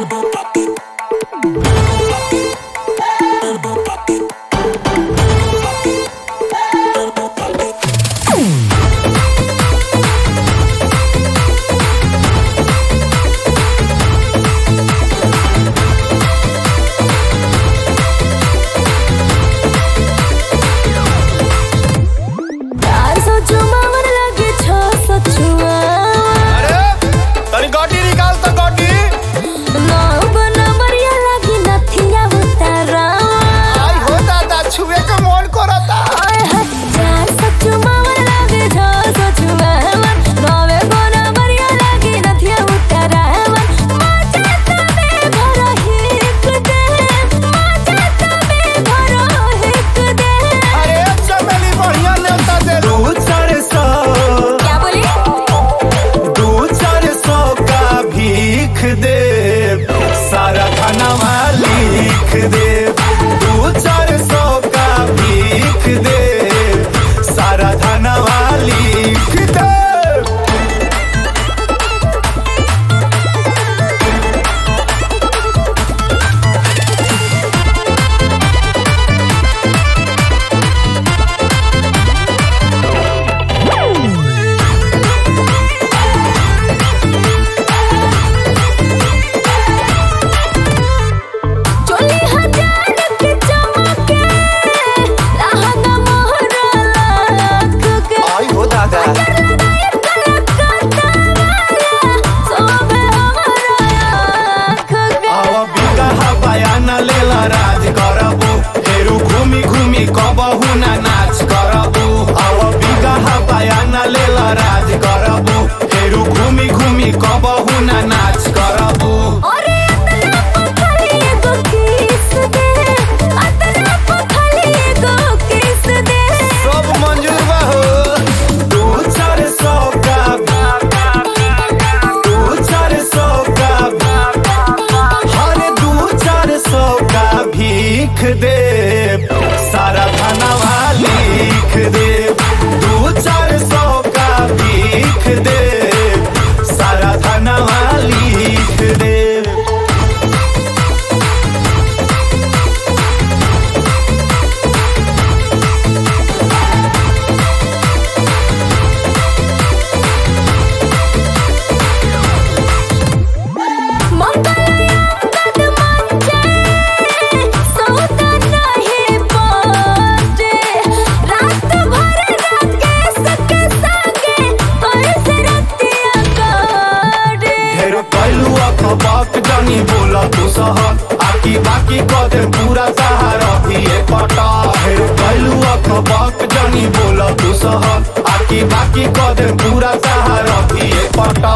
बाकी कदे पूरा सहारा दिए पटा हेर कैलू अखबाक जानी बोला तू सहर आकी बाकी कदे पूरा सहारा दिए पटा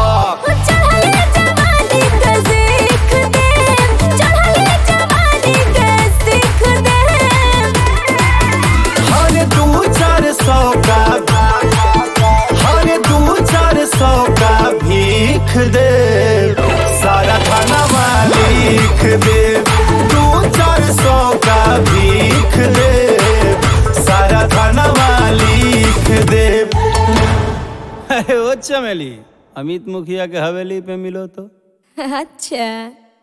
दे सारा खाना लिख दे 200-400 का भीख दे सारा खाना लिख दे। अरे ओ चमेली अमित मुखिया के हवेली पे मिलो तो अच्छा।